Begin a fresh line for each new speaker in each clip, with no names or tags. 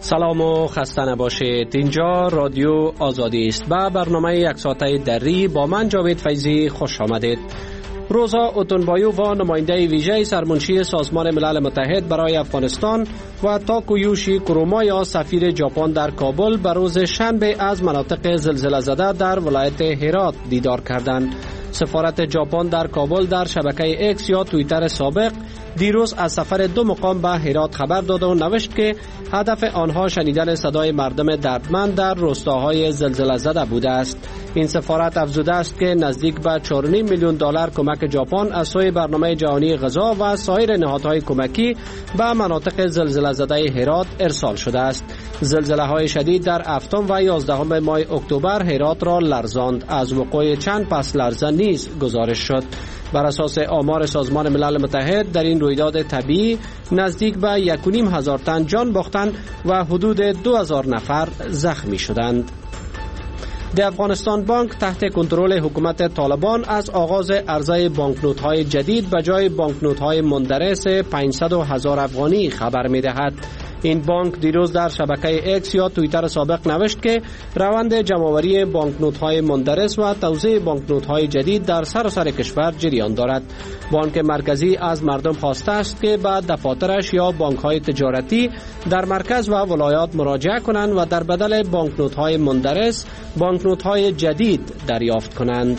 سلام و خسته نباشید. اینجا رادیو آزادی است. به برنامه یک ساعته دری با من جاوید فیضی خوش آمدید. روزا اوتونبایو و نماینده ویژه سرمنشی سازمان ملل متحد برای افغانستان و تاکویوشی کرومایا سفیر ژاپن در کابل به روز شنبه از مناطق زلزله زده در ولایت هرات دیدار کردند. سفارت ژاپن در کابل در شبکه اکس یا توییتر سابق دیروز از سفر 2 مقام به هرات خبر داد و نوشت که هدف آنها شنیدن صدای مردم دردمند در روستاهای زلزله زده بوده است. این سفارت افزوده است که نزدیک به 4.5 میلیون دلار کمک ژاپن از سوی برنامه جهانی غذا و سایر نهادهای کمکی به مناطق زلزله زده هرات ارسال شده است. زلزله های شدید در 7 و 11 ماه اکتبر هرات را لرزاند. از وقوع چند پس لرزه نیز گزارش شد. بر اساس آمار سازمان ملل متحد در این رویداد طبیعی نزدیک به 1,500 تن جان باختند و حدود 2,000 نفر زخمی شدند. د افغانستان بانک تحت کنترل حکومت طالبان از آغاز عرضه بانکنوت‌های جدید به جای بانکنوت‌های مندرس 500,000 افغانی خبر می‌دهد. این بانک دیروز در شبکه اکس یا توییتر سابق نوشت که روند جمع‌آوری بانکنوت‌های مندرس و توزیع بانکنوت‌های جدید در سراسر کشور جریان دارد. بانک مرکزی از مردم خواسته است که به دفاترش یا بانک‌های تجارتی در مرکز و ولایات مراجعه کنند و در بدل بانکنوت‌های مندرس بانکنوت‌های جدید دریافت کنند.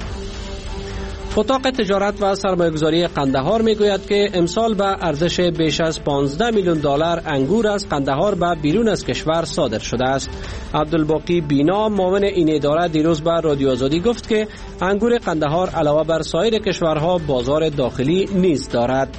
اتاق تجارت و سرمایه‌گذاری قندهار میگوید که امسال به ارزش بیش از 15 میلیون دلار انگور از قندهار به بیرون از کشور صادر شده است. عبدالباقی بینا معاون این اداره دیروز به رادیو آزادی گفت که انگور قندهار علاوه بر سایر کشورها بازار داخلی نیز دارد.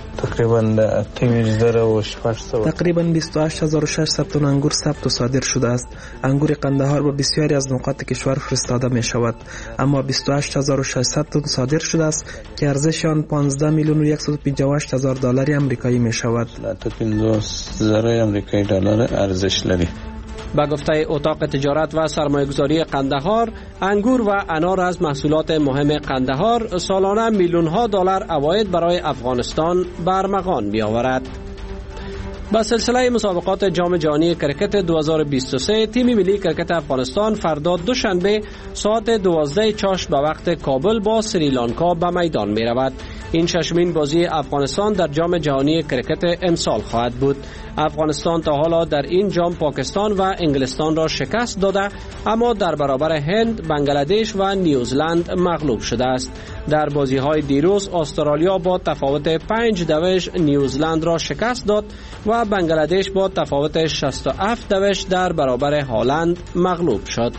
تقریباً 28600 تن انگور ثبت و صادر شده است. انگور قندهار به بسیاری از نقاط کشور فرستاده می شود، اما 28600 تن صادر شده است که ارزش آن 15 میلیون و 158,000 دلار آمریکایی می شود.
15,000 آمریکایی دلار ارزش لري.
با گفته اتاق تجارت و سرمایه‌گذاری قندهار، انگور و انار از محصولات مهم قندهار سالانه میلیون‌ها دلار عواید برای افغانستان برمغان می‌آورد. با سلسله مسابقات جام جهانی کرکت 2023 تیم ملی کرکت افغانستان فردا دوشنبه ساعت 12 چاش به وقت کابل با سریلانکا به میدان می رود. این ششمین بازی افغانستان در جام جهانی کرکت امسال خواهد بود. افغانستان تا حالا در این جام پاکستان و انگلستان را شکست داده، اما در برابر هند، بنگلادش و نیوزلند مغلوب شده است. در بازی‌های دیروز استرالیا با تفاوت 5-2 نیوزلند را شکست داد و بنگلادش با تفاوت 67 در برابر هلند مغلوب شد.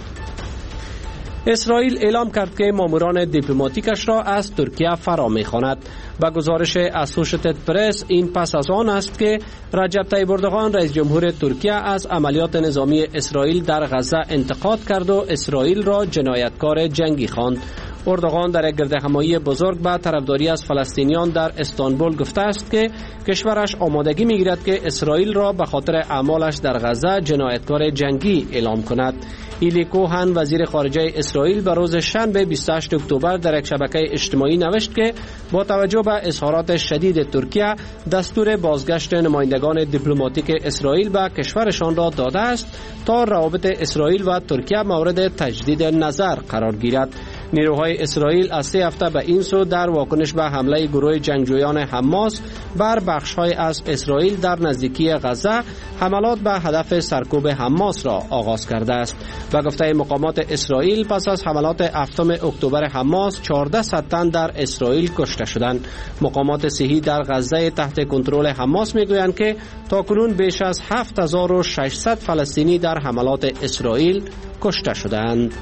اسرائیل اعلام کرد که ماموران دیپلماتیکش را از ترکیه فرا می‌خواند. با گزارش اسوشیتد پرس این پس از آن است که رجب طیب اردوغان رئیس جمهور ترکیه از عملیات نظامی اسرائیل در غزه انتقاد کرد و اسرائیل را جنایتکار جنگی خواند. اردوغان در گردهمایی بزرگ به طرفداری از فلسطینیان در استانبول گفته است که کشورش آمادگی می‌گیرد که اسرائیل را به خاطر اعمالش در غزه جنایتکار جنگی اعلام کند. ایلی کوهن وزیر خارجه اسرائیل به روز شنبه 28 اکتبر در یک شبکه اجتماعی نوشت که با توجه به اظهارات شدید ترکیه دستور بازگشت نمایندگان دیپلماتیک اسرائیل به کشورشان را داده است تا روابط اسرائیل و ترکیه مورد تجدید نظر قرار گیرد. نیروهای اسرائیل از 3 هفته به این سو در واکنش به حمله گروه جنگجویان حماس بر بخش‌های از اسرائیل در نزدیکی غزه حملات به هدف سرکوب حماس را آغاز کرده است. به گفته مقامات اسرائیل پس از حملات 7 اکتبر حماس 1400 تن در اسرائیل کشته شدند. مقامات صحی در غزه تحت کنترل حماس میگویند که تاکنون بیش از 7600 فلسطینی در حملات اسرائیل کشته شدند.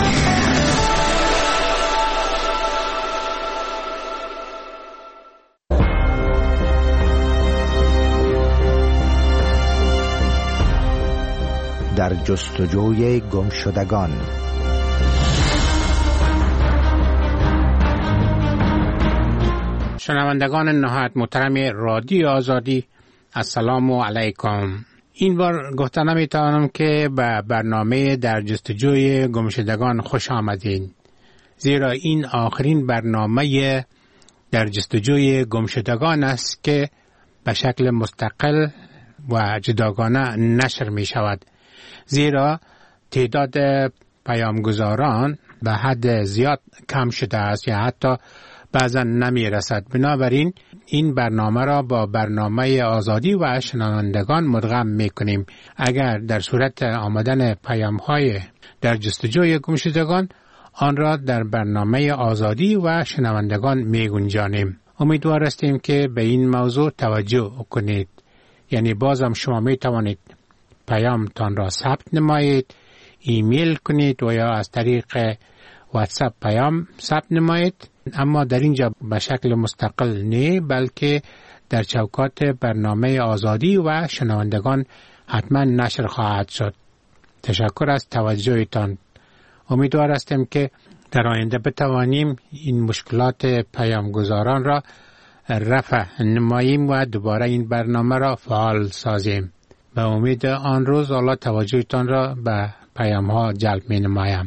در جستجوی گمشدگان.
شنوندگان نهایت محترم رادیو آزادی، السلام علیکم. این بار گفته نمیتوانم که به برنامه در جستجوی گمشدگان خوش آمدین، زیرا این آخرین برنامه در جستجوی گمشدگان است که به شکل مستقل و جداگانه نشر می شود، زیرا تعداد پیامگذاران به حد زیاد کم شده است یا حتی بعضا نمی رسد. بنابراین این برنامه را با برنامه آزادی و شنوندگان مدغم می کنیم. اگر در صورت آمدن پیام های در جستجوی گمشدگان، آن را در برنامه آزادی و شنوندگان می گنجانیم. امیدوار هستیم که به این موضوع توجه کنید. یعنی بازم شما می توانید پیامتان را ثبت نمایید، ایمیل کنید و یا از طریق واتساپ پیام ثبت نمایید، اما در اینجا به شکل مستقل نه، بلکه در چوکات برنامه آزادی و شنوندگان حتما نشر خواهد شد. تشکر از توجهتان. امیدوار هستیم که در آینده بتوانیم این مشکلات پیامگذاران را رفع نماییم و دوباره این برنامه را فعال سازیم. به امید آن روز الله توجهتان را به پیام ها جلب می نمایم.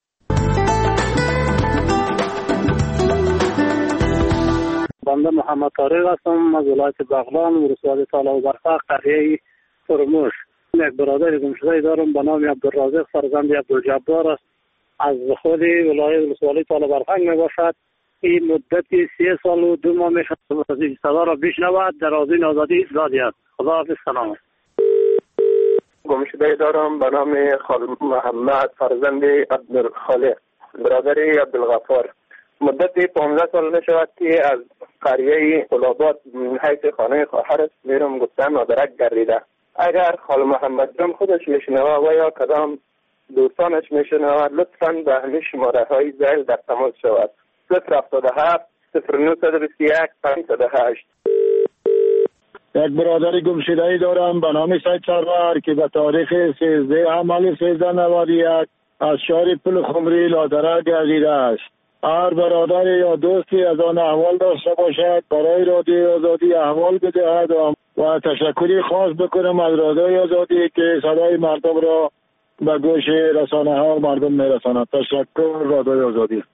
بنده محمد طارق هستم از ولایت بغلان، ولسوالی طالع و برفق، قریه فرموش. یک برادر گمشده دارم به نام عبدالرازق فرزند عبدالجبار است. از خود ولسوالی طالع و برفق می باشد. این مدتی 3 سال و 2 ماه می شود از این صدا را بشنود. در آذین آزادی دادی است. خدا حافظ. سلام.
گمشده دارم به نام خال محمد فرزند عبدالخالق، برادر عبدالغفار. مدت 15 سال نشود که از قریه قلابات حیث خانه خواهرش میرم گفتن مادرک گردیده. اگر خال محمد جان خودش میشنوه و یا کدام دوستانش میشنوه، لطفاً به همین شماره های زیل در تماس شود. 077 0921 508.
یک برادر گمشده‌ای دارم به نام سید سرور که به تاریخ 13 حمل 1391 از شهر پل خمری لادره گردیده است. هر برادر یا دوستی از آن احوال داشته باشد برای رادیوی آزادی احوال بدهد و تشکری خاص بکنم از رادیوی آزادی که صدای مردم را به گوش رسانه ها و مردم میرساند. تشکر رادیوی آزادی.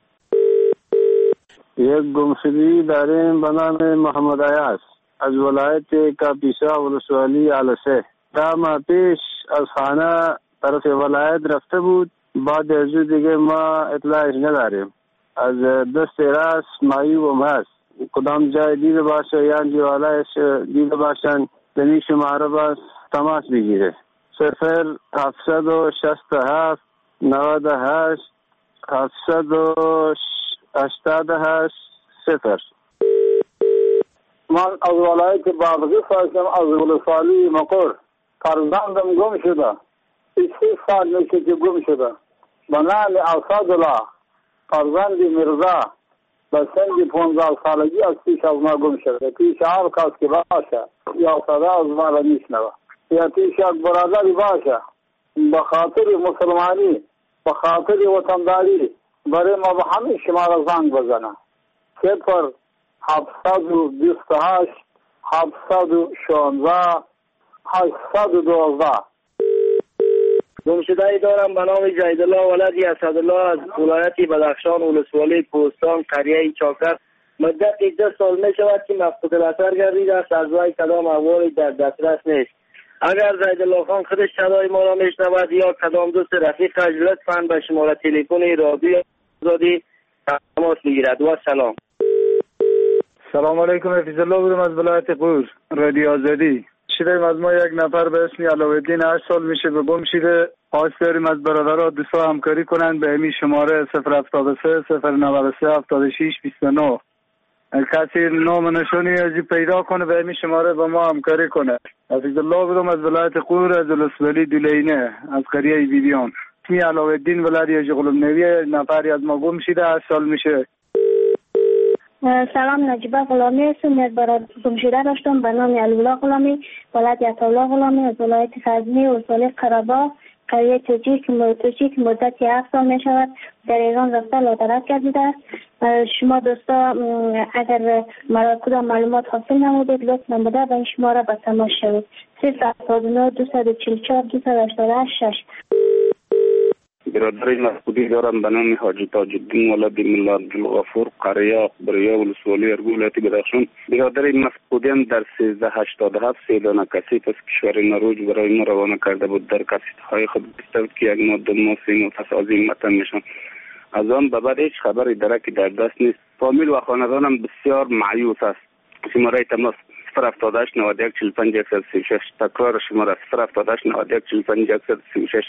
یک گمشدگی داریم به نام محمد عیاض از ولایت کاپیسا ولسوالی علسه. 10 ماه پیش از خانه طرف ولایت رفته بود. بعد از دیگه ما اطلاعش نداریم. از دست راست معیوب هست. کدام جای دیده باشه یا جوالایش دیده باشن دنی شماره باز تماس بگیره. 0767 98 788 0.
من از ولایت بادغیس هستم، از ولسوالی مقر. فرزندم گم شده. 6 سال میشه که گم شده. به نام اسدالله فرزند مرزا به سن 15 سالگی از پیش از ما گم شده. پیش هر کس که باشه یا صدا از ما را میشنوه یا پیش یک برادری باشه به خاطر مسلمانی، به خاطر وطنداری برای ما به همه شما را زنگ بزنه. 0728 716 812.
گمشده‌ای دارم به نام زیدالله ولدی اسدالله از ولایت بدخشان ولسوالی کوهستان قریه چاکر. مدت 10 سال می شود که مفقود الاثر گردیده است. از وی کدام احوالی در دسترس نیست. اگر زیدالله خان خودش صدای ما را میشنود یا کدام دوست رفیقش لطفاً به شماره تلفن رادیو آزادی تماس بگیرد. و سلام.
سلام علیکم. حفیظ الله بودم از ولایت قور رادیو آزادی. شدیم از ما یک نفر به اسم علاءالدین 8 سال میشه به گم شده. خواست داریم از برادرها دوستا همکاری کنن به همین شماره 073 093 76 29. کسی نام نشانی ازی پیدا کنه به همین شماره با ما همکاری کنه. حفیظ الله بودم از ولایت قور از ولسوالی دولینه از قریه بیبیان. اسمی علاءالدین ولدی جغلم نویه. نفری از ما گم شده 8 سال میشه.
سلام، نجیبه غلامی هستم. یک برادر گمشده داشتم به نام علی‌الله غلامی، ولد عطاالله غلامی از ولایت غزنی ولسوالی قره‌باغ قریه توجی که مدتی 7 سال می شود در ایران رفته لادرک گردیده است. شما دوستا اگر مرا کدام معلومات حاصل نمودید لطف نموده به این شماره به تماس شوید. 079 244 288 6.
برادر مسعودی دارم به نام حاجی تاج الدین ولد ملا عبدالغفور قریه بریا ولسوالی ارگو ولایت بدخشان. برادر مسعودی هم در 1387 3 دانه کسیت از کشور نروژ برای ما روانه کرده بود. در کسیت های خود گفته که یک ماده ماسی نفس از این وطن میشن. از آن به بعد هیچ خبری درکی در دست نیست. فامیل و خاندانم بسیار مایوس است. شماره تماس 078 91 45 136. تکرار شماره 078 91 45 136.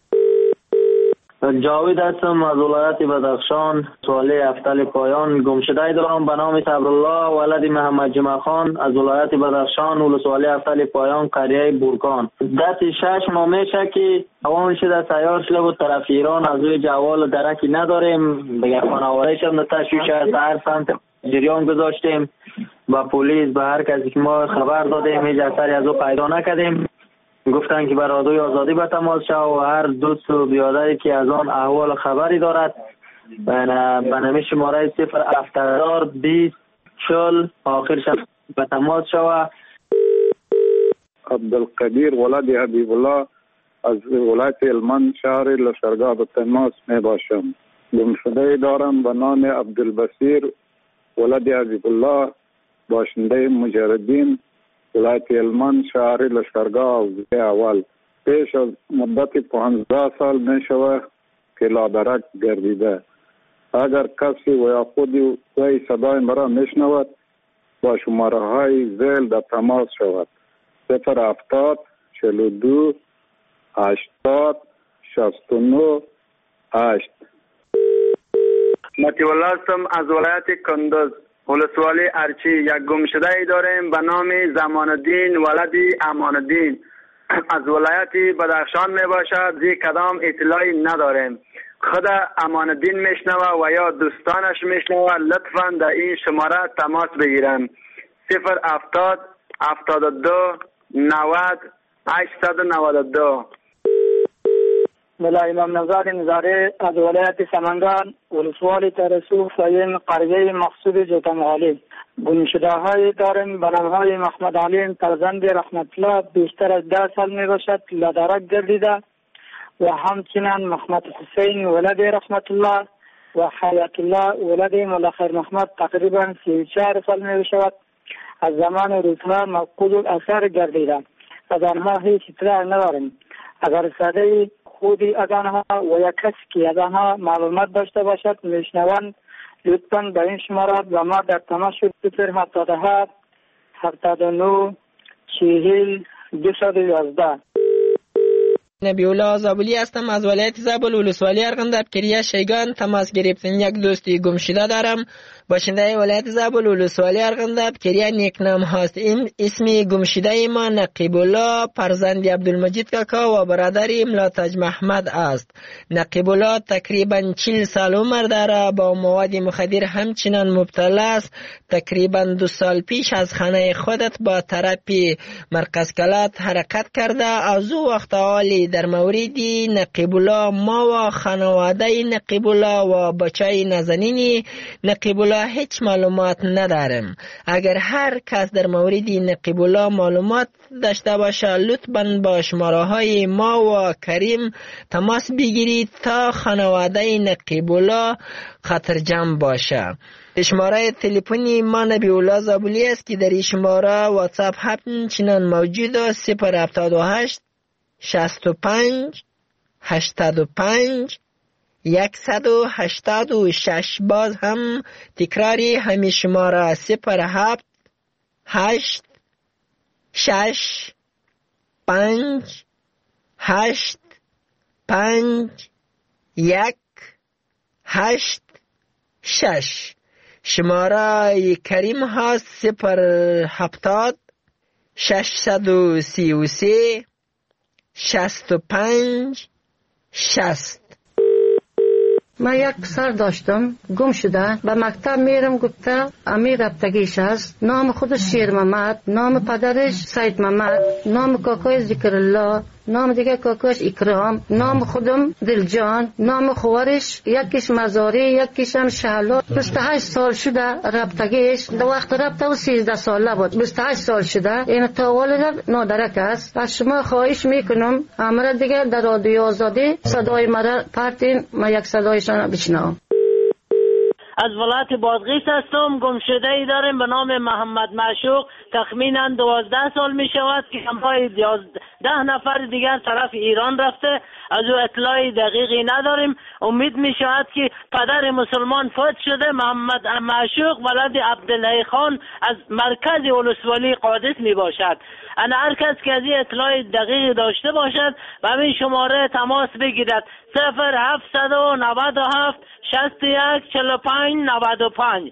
جاوید هستم از ولایت بدخشان. سوال افتل پایان گمشده دارم به نام صبرالله ولد محمد جمع خان از ولایت بدخشان ولسوالی افتل پایان قریه بورکان. دست 6 ماه میشه که اوان شده سیار شده بود طرف ایران. از روی جوال درکی نداریم. بگه خانواده شد تشویش از هر سمت جریان گذاشتیم با پلیس به هر کسی که ما خبر دادیم هیچ اثری از او پیدا نکردیم. گفتن که بر رادیوی آزادی به تماس شو و هر دوست و بیادری که از آن احوال خبری دارد به نمی شماره 07020 40 آخرش به تماس شو.
عبدالقدیر ولد حبیب الله از ولایت هلمند شهر لشکرگاه به تماس می باشم. گمشده دارم به نام عبدالبصیر ولد حبیب الله باشنده مجردین ولایت هلمند شهر لشکرگاه و اول. پیش از مدت 15 سال می شود که لادرک گردیده. اگر کسی و یا خودی وی صدای مرا می شنود با شماره های زیل در تماس شود. 070 42 80 69 8.
مطیع الله هستم از ولایت کندز ولسوالی ارچی. یک گمشده ای داریم به نام زمان الدین ولدی امان الدین از ولایت بدخشان می باشد. زی کدام اطلاعی نداریم. خود امان الدین میشنوه و یا دوستانش میشنوه لطفا در این شماره تماس بگیرن. 070 72 90 892.
ملا امام نزار نزاره از ولایت سمنگان ولسوالی ترسو فایم قریه مقصود جوتمغالی. گمشده های داریم به نام های محمد علیم فرزند رحمت الله بیشتر از 10 سال می باشد لادرک گردیده و همچنین محمد حسین ولد رحمت الله و حیات الله ولد ملخیر محمد تقریبا 34 سال می باشد از زمان روزها مفقود الاثر گردیده. از آنها هیچ اطلاع نداریم. اگر صدای خودی از آنها و یا کسی که از آنها معلومات داشته باشد میشنوند لطفاً به این شماره با ما در تماس شد. 077 79 40 211.
نبی‌الله زابلی هستم از ولایت زابل ولسوالی ارغنداب کریه شیگان. تماس گرفتن یک دوستی گمشده دارم باشنده ولایت زابل ولسوالی ارغنداب کریه نیکنام هست. اسمی گمشده ما نقیب الله فرزند عبدالمجید کاکا و برادر ملاتج محمد است. نقیب الله تقریبا 40 سال عمر داره. با مواد مخدر همچنان مبتلا است. تقریبا 2 سال پیش از خانه خودت با تراپی مرکز کلات حرکت کرده. از او وقت حالی در مورد نقیب الله ما و خانواده نقیب الله و بچه نازنین نقیب الله هیچ معلومات ندارم. اگر هر کس در مورد نقیب الله معلومات داشته باشه لطفاً با شماره های ما و کریم تماس بگیرید تا خانواده نقیب الله خطرجم باشه. شماره تلفنی ما نبی‌الله زابلی است که در این شماره واتساپ همچنان موجود است. 078 65 85 186. باز هم تکراری همین شماره 07 8 6 5 8 5 1 8 6. شماره کریم هست 070 633 65 60.
من یک پسر داشتم گم شده به مکتب میرم گفته امیر رفتگیش است. نام خودش شیر محمد، نام پدرش سید محمد، نام کاکای ذکر الله نام دیگه کاکاش اکرام، نام خودم دلجان، نام خورش یکیش مزاری، یکیش هم شهلا. 28 سال شده رابطگیش، دو وقت رابطه و 13 ساله بود. 28 سال شده. این تا والد نادرک است. از شما خواهش میکنم امر دیگه در رادیو آزادی صدای مرا پرتین، ما یک صدایشان بشنوم.
از ولایت بادغیس هستم. گمشده ای داریم به نام محمد معشوق. تخمینا 12 سال می شود که همراه 10 نفر دیگر طرف ایران رفته. از او اطلاعی دقیقی نداریم. امید می شود که پدر مسلمان فوت شده. محمد معشوق ولد عبدالله خان از مرکز ولسوالی قادس می باشد. انا هر کس که از این اطلاع دقیقی داشته باشد و همین شماره تماس بگیرد 0797 61 45 95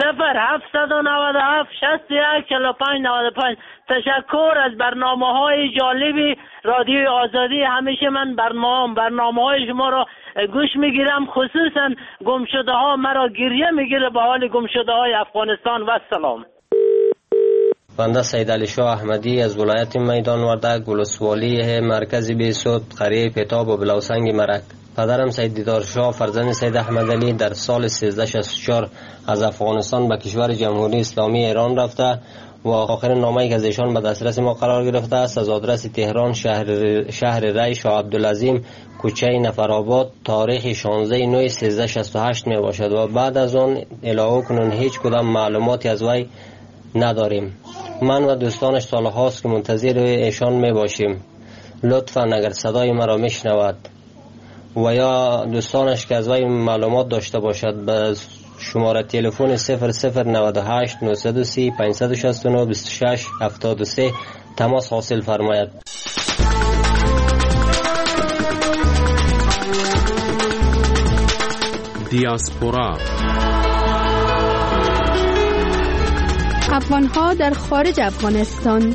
0797 61 45 95. تشکر از برنامه‌های جالبی رادیو آزادی. همیشه من برنامه‌های شما را گوش میگیرم، خصوصا گمشده ها مرا گریه میگیره به حال گمشده های افغانستان. و سلام.
بنده سید علی شاه احمدی از ولایت میدان وردک، ولسوالی مرکز بیسود، قریه پتاب و بلاوسنگ مرک. پدرم سید دیدار شاه فرزند سید احمد علی در سال 1364 از افغانستان به کشور جمهوری اسلامی ایران رفته و آخرین نامه‌ای که از ایشان به دسترس ما قرار گرفته است از آدرس تهران شهر ری شاه عبدالعظیم کوچه نفرآباد تاریخ 16/9/1368 می باشد و بعد از آن الی کنون هیچ کدام معلوماتی از وی نداریم. من و دوستانش سالهاست که منتظر ایشان می باشیم. لطفاً اگر صدای مرا میشنود و یا دوستانش که از وی معلومات داشته باشد به شماره تلفن 0098 930 569 26 73 تماس حاصل فرماید.
دیاسپورا
افغان‌ها در خارج افغانستان.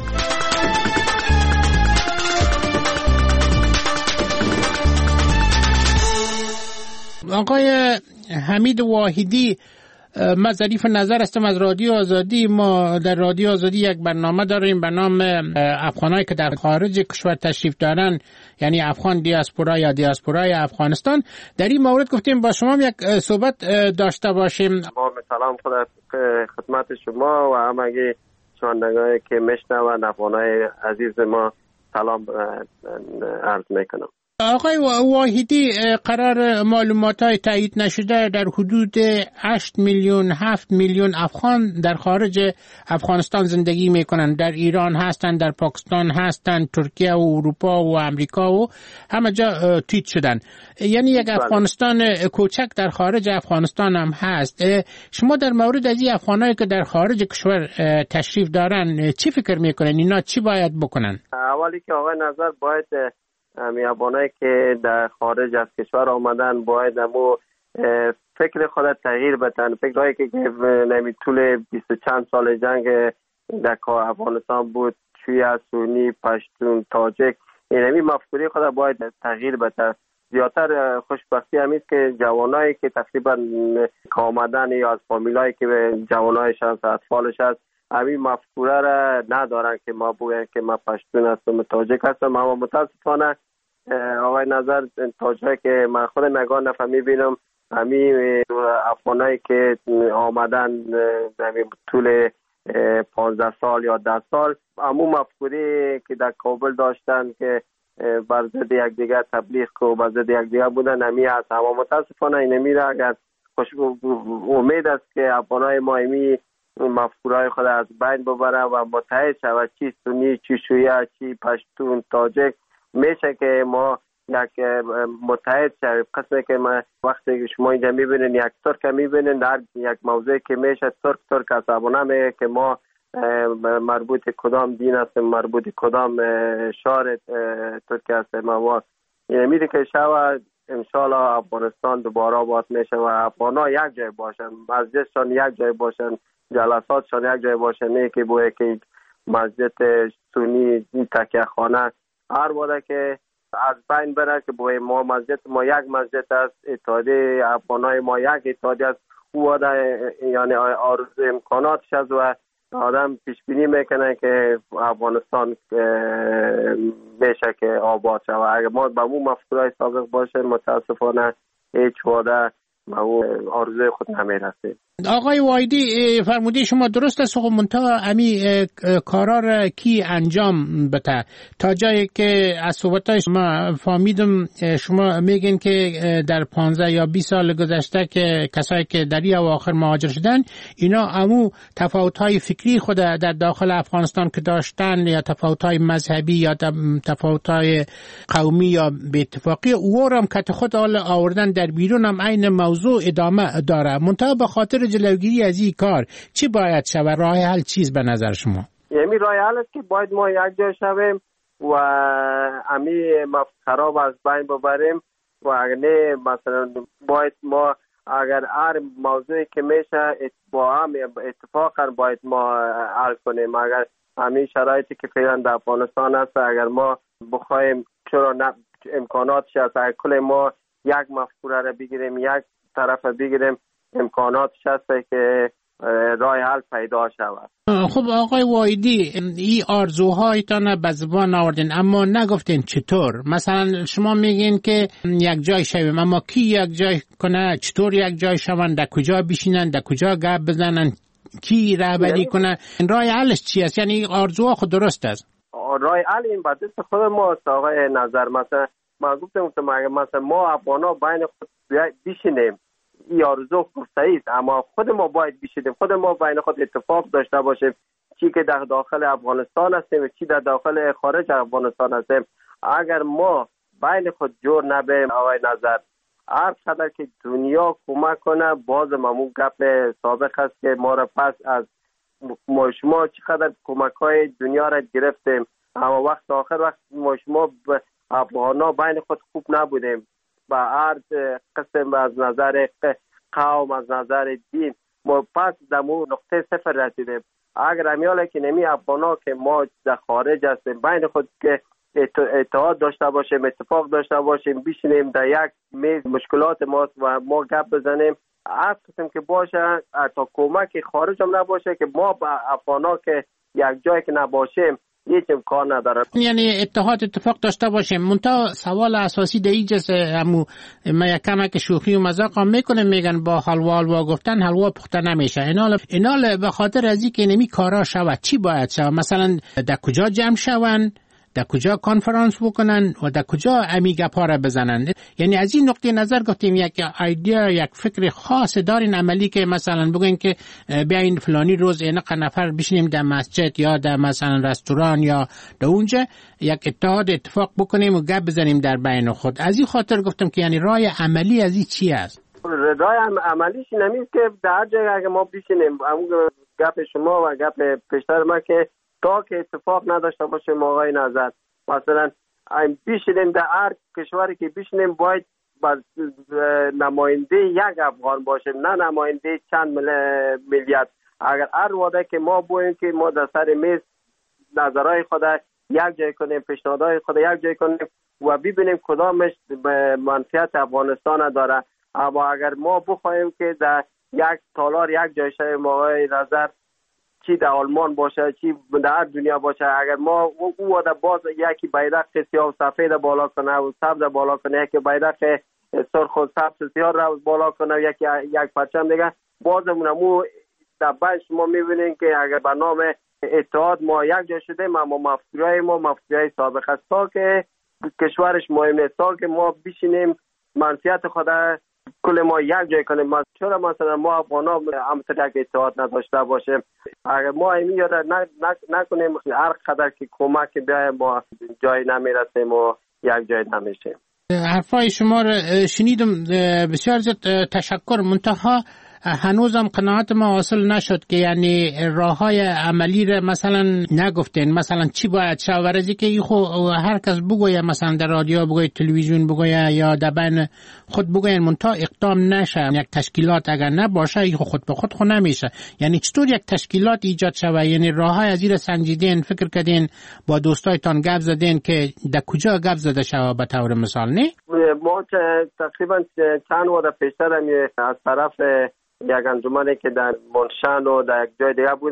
آقای حمید واحدی، من ظریف نظر هستم از رادیو آزادی. ما در رادیو آزادی یک برنامه داریم به نام افغانایی که در خارج کشور تشریف دارن، یعنی افغان دیاسپورا یا دیاسپورای افغانستان. در این مورد گفتیم با شما یک صحبت داشته باشیم.
با سلام خدمت شما و همگی شنوندگانی که میشنون، افغانای عزیز ما سلام عرض میکنم.
آقای واحدی، قرار معلومات‌های تایید نشده در حدود 8 میلیون 7 میلیون افغان در خارج افغانستان زندگی میکنند. در ایران هستند، در پاکستان هستند، ترکیه و اروپا و امریکا و همه جا تایید شدن. یعنی یک افغانستان کوچک در خارج افغانستان هم هست. شما در مورد از این افغانایی که در خارج کشور تشریف دارن چی فکر میکنن؟ اینا چی باید بکنن؟
اولی که آقای نظر باید افغانایی که در خارج از کشور آمدن باید امو فکر خود تغییر بدن. فکرهایی که نمی طول 20 چند سال جنگ در افغانستان بود، شیعه، سنی، پشتون، تاجک، اینمی مفکوری خود باید تغییر بدن. زیادتر خوشبختی همیست که جوانایی که تقریبا آمدن یا از فامیلایی که جوانایش هست، اطفالش هست، همین مفکوره را ندارن که ما بگویم که ما پشتون هستم، تاجک هستم. اما متاسفانه آقای نظر تاجک که من خود نگاه نفهم میبینم، همین افغانایی که آمدن همین طول 15 سال یا 10 سال همون مفکوری که در کابل داشتن که بر ضد یکدیگر تبلیغ و بر ضد یکدیگر بودن همین هست. اما متاسفانه این میره. اگر امید است که افغانای ما همین مفکورهای خود از بین ببره و متحد شود، چی سنی، چی شیعه، چی پشتون، تاجک، میشه که ما یک متحد شویم. قسمه که ما وقتی که شما اینجا میبینین یک ترک میبینین در یک موضوع که میشه ترک عصبانه میگه که ما مربوط کدام دین هستیم، مربوط کدام شهر ترکیه هستیم. و میده که شود انشالله افغانستان دوباره آباد میشه و افغانا یک جای باشن، مسجدشان یک جای باشن، جلساتشان یک جای باشن، نه که بوده که مسجد سنی تکیه خانه هر بوده که از بین بره که بوده ما مسجد ما یک مسجد است، اتحادیه افغانای ما یک اتحادیه است. او بوده یعنی آرزو امکاناتش است و آدم پیش بینی میکنه که افغانستان میشه که آباد شود. اگر ما با اون مفکورهای سابق باشه متاسفانه هیچ وعده ما اون آرزوی خود نمیرسیم.
آقای وایدی فرمودی شما درست است، منتها امی کارا کی انجام بده تا جایی که از صحبتای شما فهمیدم شما میگین که در 15 یا 20 سال گذشته که کسایی که در این اواخر مهاجر شدن اینا امو تفاوت‌های فکری خود در داخل افغانستان که داشتن یا تفاوت‌های مذهبی یا تفاوت‌های قومی یا به اتفاقی اورم که خود آوردن در بیرون هم عین موضوع ادامه داره. منتها به خاطر جلوگیری از این کار چی باید شود؟ راه حل چیز به نظر شما؟
یعنی راه حل است که باید ما یک جای شویم و امی خراب از بین ببریم و اگر نه مثلا باید ما اگر هر موضوعی که میشه با هم اتفاقا باید ما حل کنیم. اگر همین شرایطی که فعلا در افغانستان هست اگر ما بخوایم چرا نه امکاناتش هست، اگر کل ما یک مفکوره را بگیریم یک طرف بگیریم امکاناتش هست که راه حل پیدا شود.
خب آقای وایدی این آرزوهایتان به زبان آوردین اما نگفتین چطور. مثلا شما میگین که یک جای شویم اما کی یک جای کنه؟ چطور یک جای شوند؟ در کجا بشینن؟ در کجا گپ بزنن؟ کی رهبری کنه؟ راه حلش چی است؟ یعنی آرزوها خود درست است.
راه حل این بعد خود ما آقای نظر مثلا ما گفتم مثلا ما افغانا بین خود بشینیم این آرزو صحیح است اما خود ما باید بشینیم، خود ما بین خود اتفاق داشته باشیم، چی که در داخل افغانستان هستیم چی در داخل خارج افغانستان هستیم. اگر ما بین خود جور نبیم آقای نظر هر قدر که دنیا کمک کنه باز همون گپ سابق هست که ما را پس از ما شما چقدر کمک های دنیا را گرفتیم اما وقت آخر وقت ما شما افغانا بین خود خوب نبودیم با هر قسم از نظر قوم از نظر دین ما پس در مو نقطه صفر رسیدیم. اگر همیاله که نمی افغانا که ما در خارج هستیم بین خود که اتحاد داشته باشیم اتفاق داشته باشیم بشینیم در یک میز مشکلات ما و ما گپ بزنیم هر قسم که باشه تا کمک خارج هم نباشه که ما با افغانا که یک جایی که نباشیم هیچ امکان نداره.
یعنی اتفاق داشته باشیم. منتها سوال اساسی در اینجاست همو ما یک کمک شوخی و مذاق هم میکنیم میگن با حلوا گفتن حلوا پخته نمیشه. اینال به خاطر از اینکه نمی کارا شود چی باید شود؟ مثلا در کجا جمع شون؟ در کجا کنفرانس بکنن و در کجا امی گپا را بزنن؟ یعنی از این نقطه نظر گفتیم یک ایده یک فکر خاص دارین عملی که مثلا بگوین که بیاین فلانی روز اینق نفر بشینیم در مسجد یا در مثلا رستوران یا در اونجا یک اتفاق بکنیم و گپ بزنیم در بین خود. از این خاطر گفتم که یعنی راه عملی از این چی است؟
راه عملیش نمیست که در جای اگه ما بشینیم همون گپ شما و گپ پیشتر ما که تا که اتفاق نداشته باشه آقای نظر مثلا بشینیم در هر کشوری که بشینیم باید نماینده یک افغان باشه نه نماینده چند میلیارد. اگر هر وعده که ما بویم که ما در سر میز نظرهای خود یک جای کنیم پیشنهادهای خود یک جای کنیم و ببینیم کدامش منفعت افغانستان داره. اما اگر ما بخوایم که در یک تالار یک جای شویم آقای نظر چی در آلمان باشه چی در دنیا باشه اگر ما او وعده باز یکی بیرق سیاه و سفید بالا کنه و سبز بالا کنه یکی بیرق سرخ و سبز سیاه را بالا کنه یکی یک پرچم دیگه بازمون مو در بعد شما میبینین که اگر به نام اتحاد ما یک جا شدیم اما مفکورهای سابق است تا که کشورش مهم نیست تا که ما بشینیم منفعت خود کل ما یک جای کنیم. چرا مثلا ما افغانا همونطور یک اتحاد نداشته باشیم؟ اگر ما این یاد نکنیم هر قدر که کمک بیایم ما جای نمیرسیم و یک جای نمیشیم.
حرفای شما را شنیدم بسیار زیاد تشکر. منتها هنوزم قناعت ما حاصل نشد که یعنی راههای عملی را مثلا نگفتین مثلا چی باید شود ورزی که هر کس بگویه مثلا در رادیو بگویه تلویزیون بگویه یا در بین خود بگوین منتها اقدام نشه. یک تشکیلات اگر نباشه خود به خود نمیشه. یعنی چطور یک تشکیلات ایجاد شود؟ یعنی راههای از این سنجیدین فکر کردین با دوستایتان گپ زدین که در کجا گپ زده شود به طور مثال نه؟
ما تقریبا چند وقت پیشتر از طرف یک انجمنی که در منشان و در یک جای دیگه بودن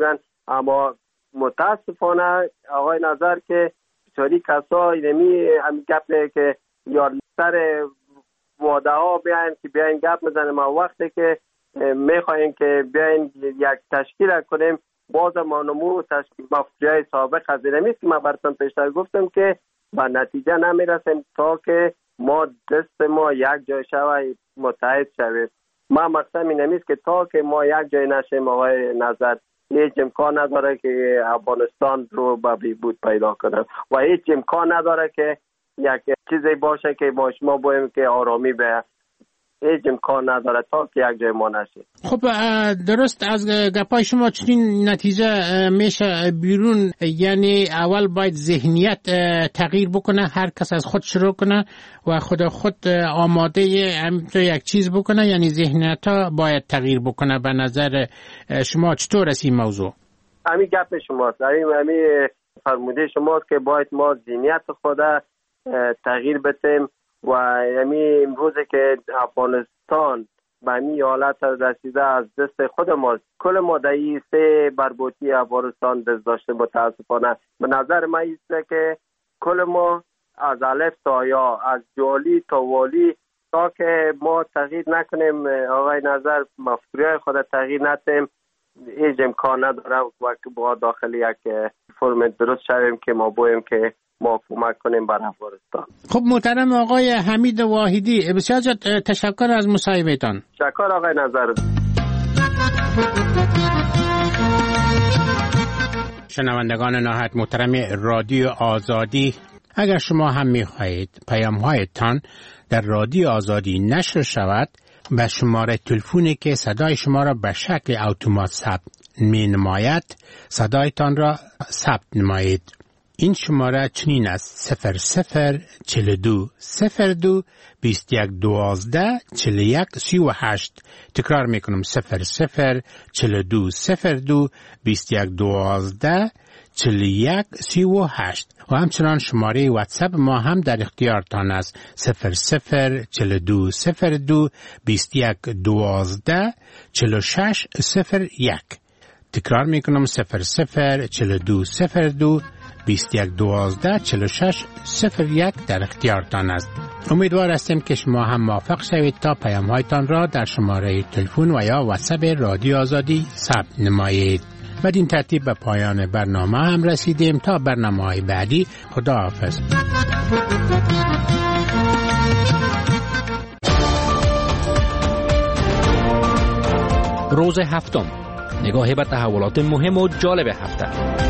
اما متاسفانه آقای نظر که بسیاری کسا اینمی هم گپ که یا سر واده ها بیاین که بیاین گپ بزنیم و وقتی که میخواین که بیاین یک تشکیل کنیم باز ما نمو تشکیل مفروضه سابق از اینمیست که من براتون پیشتر گفتم که به نتیجه نمیرسیم تا که ما دست ما یک جای شوه متحد شویم. ما مقصد اینمیست که تا که ما یک جای نشیم آقای نظر هیچ امکان نداره که افغانستان رو به بهبود پیدا کنه و هیچ امکان نداره که یک چیزی باشه که ما شما بایم که آرامی به هیچ امکان نداره تا که یک جای ما نشه.
خب درست از گپای شما چنین نتیجه میشه بیرون، یعنی اول باید ذهنیت تغییر بکنه، هر کس از خود شروع کنه و خود آماده یک چیز بکنه، یعنی ذهنیت ها باید تغییر بکنه. به نظر شما چطور است این موضوع؟
همین گپ شماست، همین فرموده شماست که باید ما ذهنیت خود تغییر بدیم و همین امروزه که افغانستان به همین حالت رسیده از دست خود ماست. کل ما در این سه بربوطی افغانستان دست داشته متاسفانه. به نظر من ایسته که کل ما از الف تا یا از جالی تا والی تا که ما تغییر نکنیم آقای نظر مفکوره خود تغییر ندیم هیچ امکان نداره و با داخل یک فرم درست شویم که ما بایم که ما کمک کنیم بر افغانستان.
خب محترم آقای حمید واحدی، بسیار تشکر از مصاحبهتان.
تشکر آقای نظر.
شنوندگان نهایت محترم رادیو آزادی، اگر شما هم می‌خواهید پیام‌هایتان در رادیو آزادی نشر شود، به شماره تلفنی که صدای شما را به شکل اتومات ثبت می‌نماید صدایتان را ثبت نمایید. این شماره چنین است: 0042 02 21 12 41 38. تکرار میکنم: 0042 02 21 12 41 38. و همچنان شماره واتساپ ما هم در اختیارتان است: 0042 02 21 12 46 01. تکرار میکنم: 0042 02 21 12 46 01 در اختیارتان است. امیدوار هستیم که شما هم موافق شوید تا پیام‌هایتان را در شماره تلفن و یا واتساپ رادیو آزادی ثبت نمایید. بدین ترتیب به پایان برنامه هم رسیدیم. تا برنامه‌های بعدی، خداحافظ.
روز هفتم، نگاهی به تحولات مهم و جالب هفته.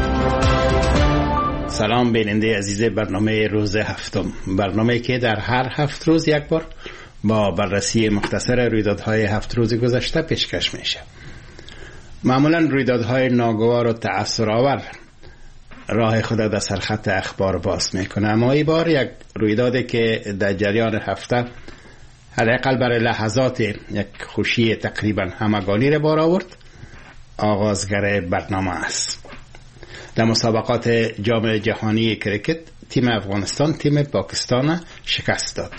سلام بیننده عزیز برنامه روز هفتم، برنامه که در هر 7 روز یک بار با بررسی مختصر رویدادهای 7 روز گذشته پیشکش میشه. معمولا رویدادهای ناگوار و تأثیرآور راه خود در سرخط اخبار باز میکنه، اما این بار یک رویدادی که در جریان هفته حداقل برای لحظات یک خوشی تقریبا همگانی را بار آورد آغازگر برنامه است. در مسابقات جام جهانی کرکت تیم افغانستان تیم پاکستان شکست داد.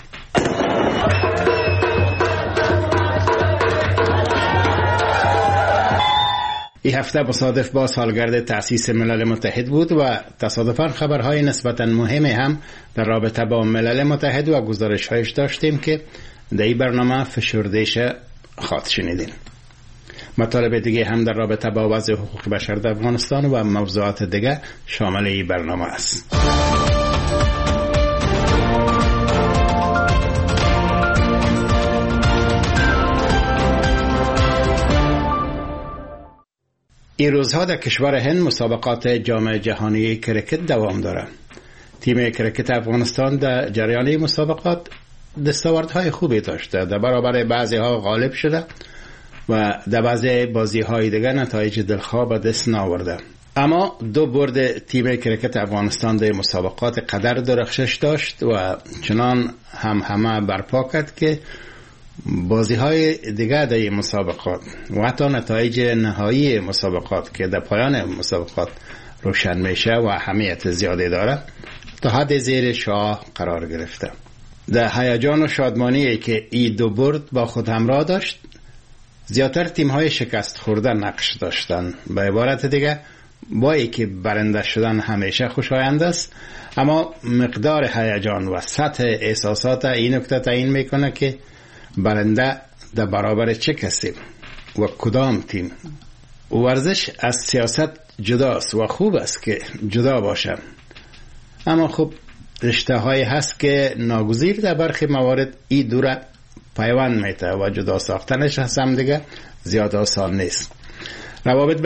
این هفته مصادف با سالگرد تأسیس ملل متحد بود و تصادفاً خبرهای نسبتاً مهمی هم در رابطه با ملل متحد و گزارش‌هایش داشتیم که در این برنامه فشردهش خواهد شنیدین. مطالب دیگه هم در رابطه با وضع حقوق بشر در افغانستان و موضوعات دیگه شامل این برنامه است. این روزها در کشور هند مسابقات جام جهانی کرکت دوام داره. تیم کرکت افغانستان در جریان مسابقات دستاوردهای خوبی داشته، در برابر بعضی ها غالب شده و در بعضی بازی های دیگه نتایج دلخواه به دست نآورده. اما 2 برد تیم کرکت افغانستان در مسابقات قدر درخشش داشت و چنان همه برپا کرد که بازی های دیگه در مسابقات و حتی نتایج نهایی مسابقات که در پایان مسابقات روشن میشه و اهمیت زیادی داره تا حد زیر شاه قرار گرفته. در هیجان و شادمانی که این 2 برد با خود همراه داشت، زیادتر تیم‌های شکست خورده نقش داشتن. به عبارت دیگه با اینکه برنده شدن همیشه خوشایند است، اما مقدار هیجان و سطح احساسات این نکته تعیین میکنه که برنده در برابر چه کسی و کدام تیم. ورزش از سیاست جداست و خوب است که جدا باشه، اما خب رشته های هست که ناگزیر در برخی موارد این دوره پیوند میته و جدا ساختنش هم دیگه زیاد آسان نیست. روابط